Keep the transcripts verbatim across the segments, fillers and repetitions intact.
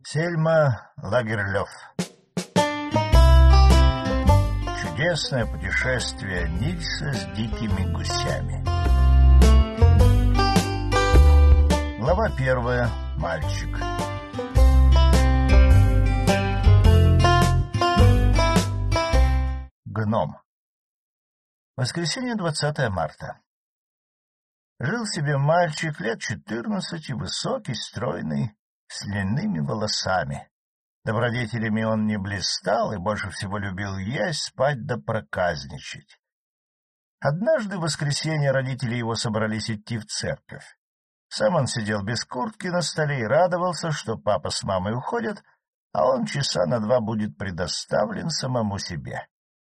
Сельма Лагерлёв. Чудесное путешествие Нильса с дикими гусями. Глава первая. Мальчик. Гном. Воскресенье, двадцатое марта. Жил себе мальчик лет четырнадцати, высокий, стройный, с длинными волосами. Добродетелями он не блистал и больше всего любил есть, спать да проказничать. Однажды в воскресенье родители его собрались идти в церковь. Сам он сидел без куртки на столе и радовался, что папа с мамой уходят, а он часа на два будет предоставлен самому себе.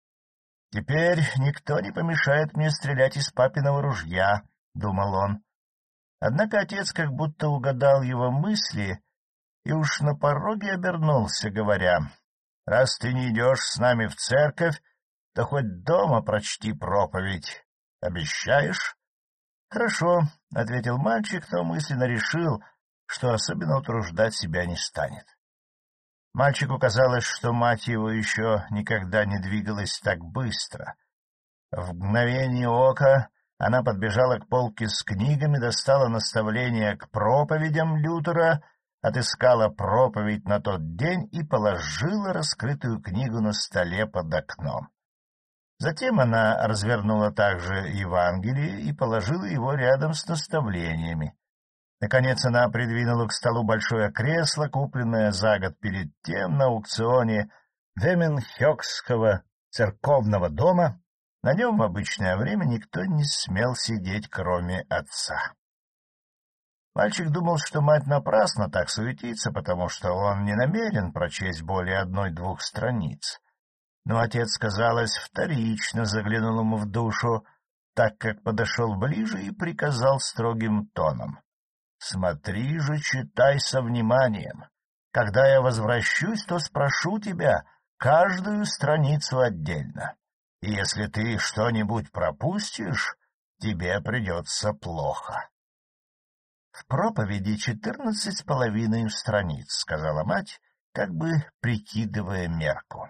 «Теперь никто не помешает мне стрелять из папиного ружья», — думал он. Однако отец как будто угадал его мысли и уж на пороге обернулся, говоря: «Раз ты не идешь с нами в церковь, то хоть дома прочти проповедь. Обещаешь?» «Хорошо», — ответил мальчик, но мысленно решил, что особенно утруждать себя не станет. Мальчику казалось, что мать его еще никогда не двигалась так быстро. В мгновение ока она подбежала к полке с книгами, достала наставления к проповедям Лютера, отыскала проповедь на тот день и положила раскрытую книгу на столе под окном. Затем она развернула также Евангелие и положила его рядом с наставлениями. Наконец она придвинула к столу большое кресло, купленное за год перед тем на аукционе Веменхёкского церковного дома. На нем в обычное время никто не смел сидеть, кроме отца. Мальчик думал, что мать напрасно так суетится, потому что он не намерен прочесть более одной-двух страниц. Но отец, казалось, вторично заглянул ему в душу, так как подошел ближе и приказал строгим тоном: «Смотри же, читай со вниманием. Когда я возвращусь, то спрошу тебя каждую страницу отдельно. И если ты что-нибудь пропустишь, тебе придется плохо». «В проповеди четырнадцать с половиной страниц», — сказала мать, как бы прикидывая мерку.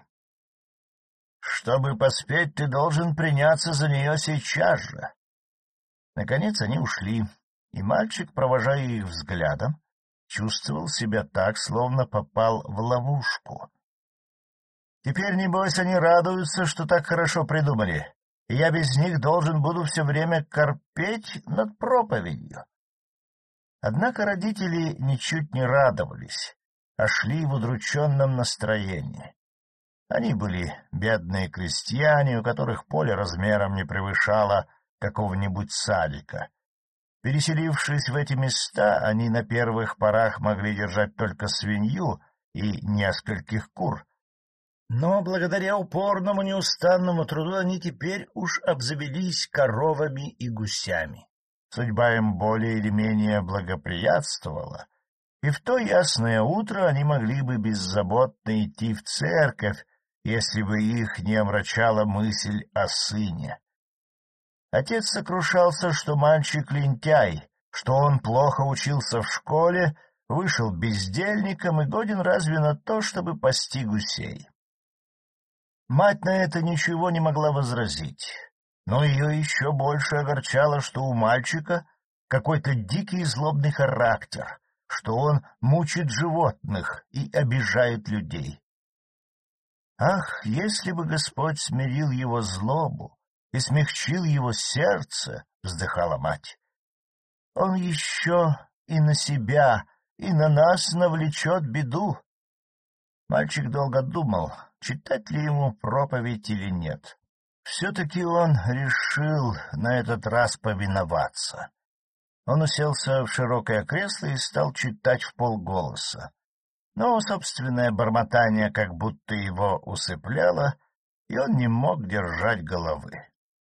«Чтобы поспеть, ты должен приняться за нее сейчас же». Наконец они ушли, и мальчик, провожая их взглядом, чувствовал себя так, словно попал в ловушку. «Теперь, небось, они радуются, что так хорошо придумали, и я без них должен буду все время корпеть над проповедью». Однако родители ничуть не радовались, а шли в удрученном настроении. Они были бедные крестьяне, у которых поле размером не превышало какого-нибудь садика. Переселившись в эти места, они на первых порах могли держать только свинью и нескольких кур. Но благодаря упорному неустанному труду они теперь уж обзавелись коровами и гусями. Судьба им более или менее благоприятствовала, и в то ясное утро они могли бы беззаботно идти в церковь, если бы их не омрачала мысль о сыне. Отец сокрушался, что мальчик лентяй, что он плохо учился в школе, вышел бездельником и годен разве на то, чтобы пасти гусей. Мать на это ничего не могла возразить, но ее еще больше огорчало, что у мальчика какой-то дикий и злобный характер, что он мучит животных и обижает людей. Ах, если бы Господь смирил его злобу и смягчил его сердце, — вздыхала мать, — он еще и на себя, и на нас навлечет беду. Мальчик долго думал, читать ли ему проповедь или нет. Все-таки он решил на этот раз повиноваться. Он уселся в широкое кресло и стал читать вполголоса. Но собственное бормотание как будто его усыпляло, и он не мог держать головы.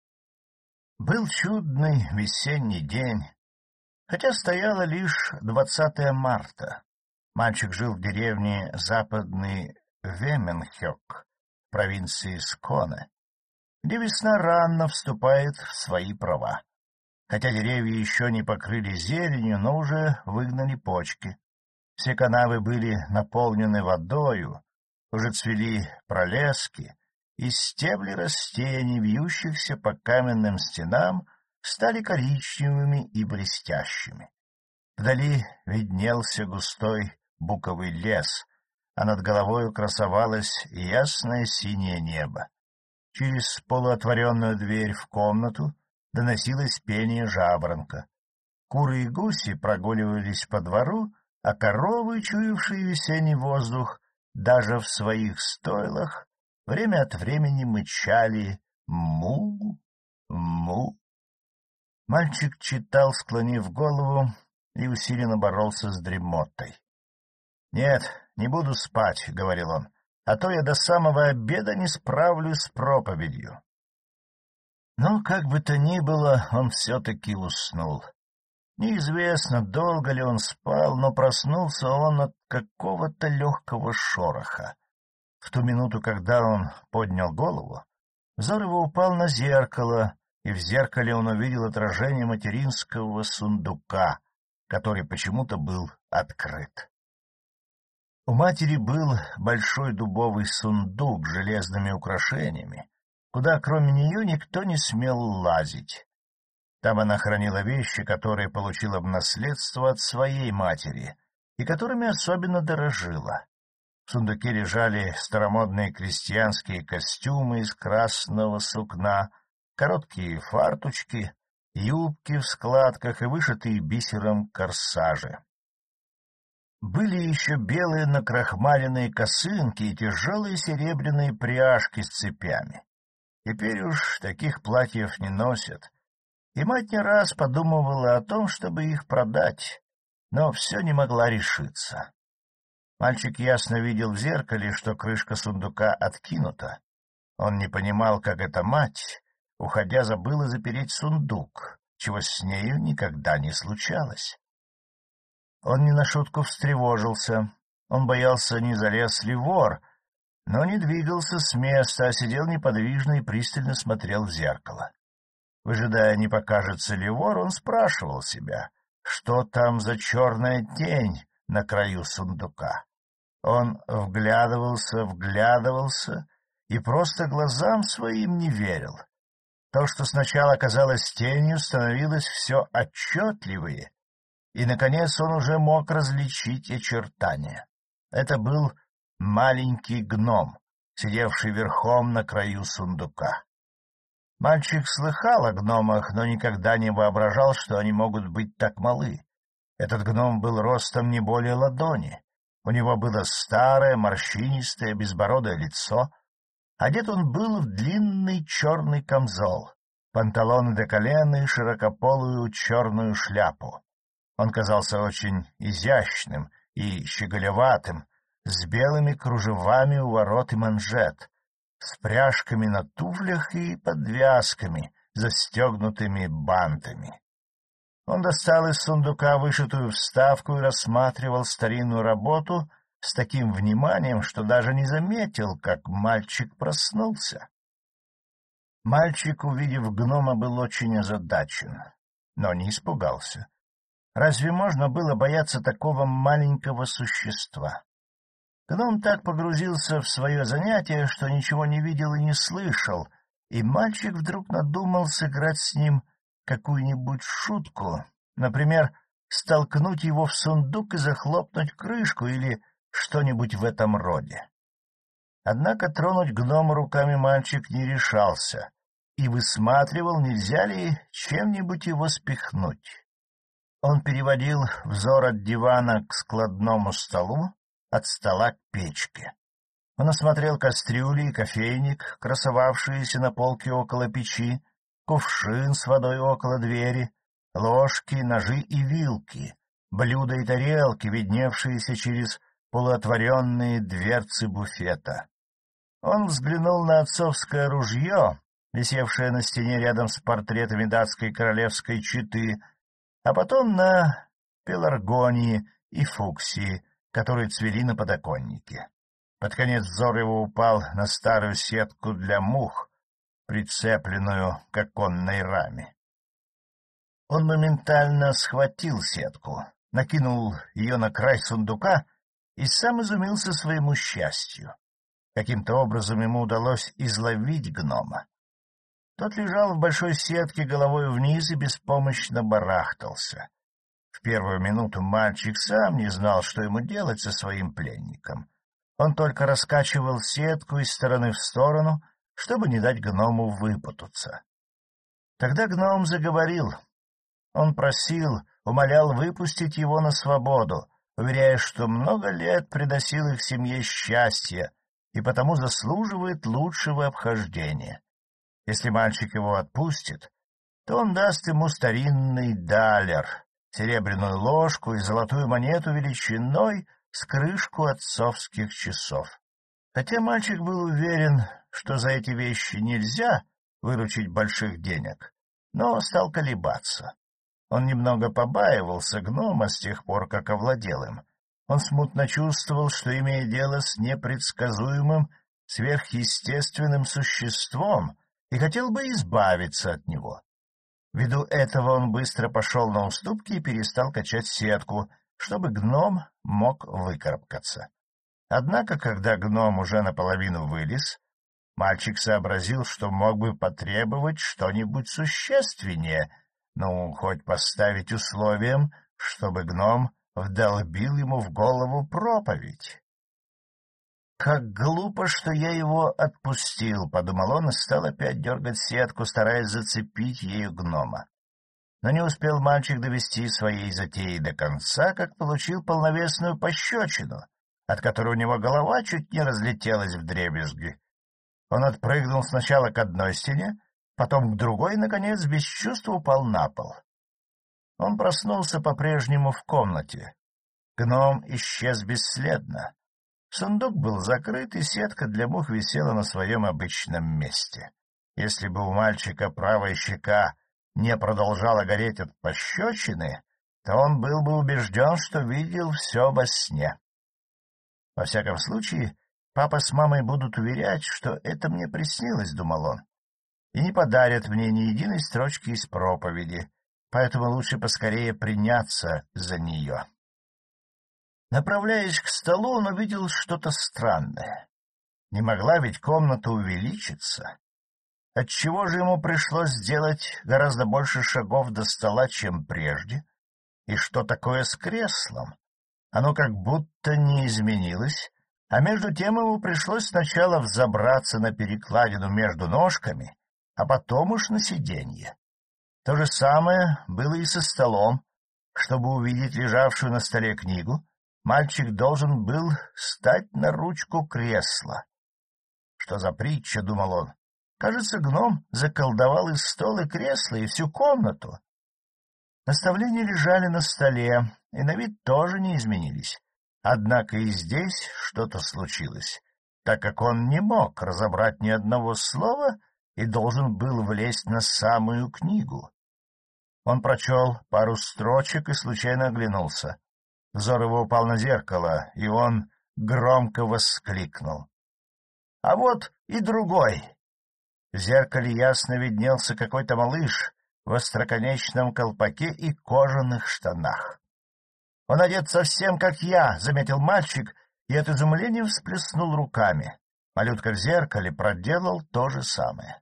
Был чудный весенний день, хотя стояло лишь двадцатое марта. Мальчик жил в деревне Западный Веменхёк, провинции Сконе, где весна рано вступает в свои права. Хотя деревья еще не покрыли зеленью, но уже выгнали почки. Все канавы были наполнены водою, уже цвели пролески, и стебли растений, вьющихся по каменным стенам, стали коричневыми и блестящими. Вдали виднелся густой буковый лес, а над головою красовалось ясное синее небо. Через полуотворенную дверь в комнату доносилось пение жаворонка. Куры и гуси прогуливались по двору, а коровы, чуявшие весенний воздух, даже в своих стойлах, время от времени мычали «му, му». Мальчик читал, склонив голову, и усиленно боролся с дремотой. — Нет, не буду спать, — говорил он, — а то я до самого обеда не справлюсь с проповедью. Но, как бы то ни было, он все-таки уснул. Неизвестно, долго ли он спал, но проснулся он от какого-то легкого шороха. В ту минуту, когда он поднял голову, взор его упал на зеркало, и в зеркале он увидел отражение материнского сундука, который почему-то был открыт. У матери был большой дубовый сундук с железными украшениями, куда кроме нее никто не смел лазить. Там она хранила вещи, которые получила в наследство от своей матери и которыми особенно дорожила. В сундуке лежали старомодные крестьянские костюмы из красного сукна, короткие фартучки, юбки в складках и вышитые бисером корсажи. Были еще белые накрахмаленные косынки и тяжелые серебряные пряжки с цепями. Теперь уж таких платьев не носят, и мать не раз подумывала о том, чтобы их продать, но все не могла решиться. Мальчик ясно видел в зеркале, что крышка сундука откинута. Он не понимал, как эта мать, уходя, забыла запереть сундук, чего с нею никогда не случалось. Он не на шутку встревожился. Он боялся, не залез ли вор, но не двигался с места, а сидел неподвижно и пристально смотрел в зеркало. Выжидая, не покажется ли вор, он спрашивал себя, что там за черная тень на краю сундука. Он вглядывался, вглядывался и просто глазам своим не верил. То, что сначала казалось тенью, становилось все отчетливее, и, наконец, он уже мог различить очертания. Это был маленький гном, сидевший верхом на краю сундука. Мальчик слыхал о гномах, но никогда не воображал, что они могут быть так малы. Этот гном был ростом не более ладони. У него было старое, морщинистое, безбородое лицо. Одет он был в длинный черный камзол, панталоны до колена и широкополую черную шляпу. Он казался очень изящным и щеголеватым, с белыми кружевами у ворот и манжет, с пряжками на туфлях и подвязками, застегнутыми бантами. Он достал из сундука вышитую вставку и рассматривал старинную работу с таким вниманием, что даже не заметил, как мальчик проснулся. Мальчик, увидев гнома, был очень озадачен, но не испугался. Разве можно было бояться такого маленького существа? Гном так погрузился в свое занятие, что ничего не видел и не слышал, и мальчик вдруг надумал сыграть с ним какую-нибудь шутку, например, столкнуть его в сундук и захлопнуть крышку или что-нибудь в этом роде. Однако тронуть гнома руками мальчик не решался и высматривал, нельзя ли чем-нибудь его спихнуть. Он переводил взор от дивана к складному столу, от стола к печке. Он осмотрел кастрюли и кофейник, красовавшиеся на полке около печи, кувшин с водой около двери, ложки, ножи и вилки, блюда и тарелки, видневшиеся через полуотворенные дверцы буфета. Он взглянул на отцовское ружье, висевшее на стене рядом с портретами датской королевской четы, а потом на пеларгонии и фуксии, которые цвели на подоконнике. Под конец взор его упал на старую сетку для мух, прицепленную к оконной раме. Он моментально схватил сетку, накинул ее на край сундука и сам изумился своему счастью. Каким-то образом ему удалось изловить гнома. Тот лежал в большой сетке головой вниз и беспомощно барахтался. В первую минуту мальчик сам не знал, что ему делать со своим пленником. Он только раскачивал сетку из стороны в сторону, чтобы не дать гному выпутаться. Тогда гном заговорил. Он просил, умолял выпустить его на свободу, уверяя, что много лет приносил их семье счастье и потому заслуживает лучшего обхождения. Если мальчик его отпустит, то он даст ему старинный далер, серебряную ложку и золотую монету величиной с крышку отцовских часов. Хотя мальчик был уверен, что за эти вещи нельзя выручить больших денег, но стал колебаться. Он немного побаивался гнома с тех пор, как овладел им. Он смутно чувствовал, что имеет дело с непредсказуемым, сверхъестественным существом, и хотел бы избавиться от него. Ввиду этого он быстро пошел на уступки и перестал качать сетку, чтобы гном мог выкарабкаться. Однако, когда гном уже наполовину вылез, мальчик сообразил, что мог бы потребовать что-нибудь существеннее, ну, хоть поставить условием, чтобы гном вдолбил ему в голову проповедь. «Как глупо, что я его отпустил», — подумал он и стал опять дергать сетку, стараясь зацепить ею гнома. Но не успел мальчик довести своей затеи до конца, как получил полновесную пощечину, от которой у него голова чуть не разлетелась вдребезги. Он отпрыгнул сначала к одной стене, потом к другой и, наконец, без чувства упал на пол. Он проснулся по-прежнему в комнате. Гном исчез бесследно. Сундук был закрыт, и сетка для мух висела на своем обычном месте. Если бы у мальчика правая щека не продолжала гореть от пощечины, то он был бы убежден, что видел все во сне. Во всяком случае, папа с мамой будут уверять, что это мне приснилось, — думал он, — и не подарят мне ни единой строчки из проповеди, поэтому лучше поскорее приняться за нее. Направляясь к столу, он увидел что-то странное. Не могла ведь комната увеличиться. Отчего же ему пришлось сделать гораздо больше шагов до стола, чем прежде? И что такое с креслом? Оно как будто не изменилось, а между тем ему пришлось сначала взобраться на перекладину между ножками, а потом уж на сиденье. То же самое было и со столом. Чтобы увидеть лежавшую на столе книгу, мальчик должен был встать на ручку кресла. Что за притча, — думал он. Кажется, гном заколдовал и стол, и кресло, и всю комнату. Наставления лежали на столе, и на вид тоже не изменились. Однако и здесь что-то случилось, так как он не мог разобрать ни одного слова и должен был влезть на самую книгу. Он прочел пару строчек и случайно оглянулся. Взор его упал на зеркало, и он громко воскликнул. — А вот и другой! В зеркале ясно виднелся какой-то малыш в остроконечном колпаке и кожаных штанах. — Он одет совсем как я, — заметил мальчик, и от изумления всплеснул руками. Малютка в зеркале проделал то же самое.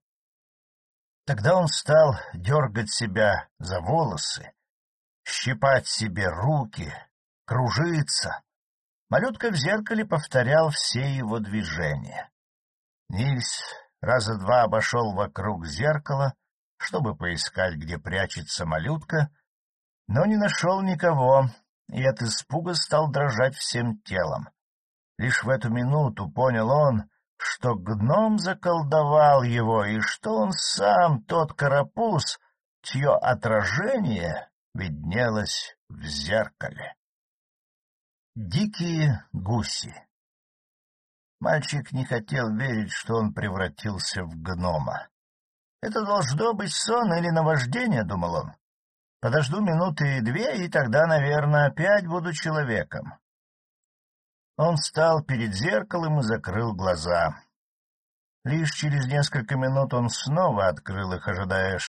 Тогда он стал дергать себя за волосы, щипать себе руки, кружиться. Малютка в зеркале повторял все его движения. Нильс раза два обошел вокруг зеркала, чтобы поискать, где прячется малютка, но не нашел никого, и от испуга стал дрожать всем телом. Лишь в эту минуту понял он, что гном заколдовал его, и что он сам тот карапуз, чье отражение виднелось в зеркале. Дикие гуси. Мальчик не хотел верить, что он превратился в гнома. «Это должно быть сон или наваждение», — думал он. «Подожду минуты две, и тогда, наверное, опять буду человеком». Он встал перед зеркалом и закрыл глаза. Лишь через несколько минут он снова открыл их, ожидая,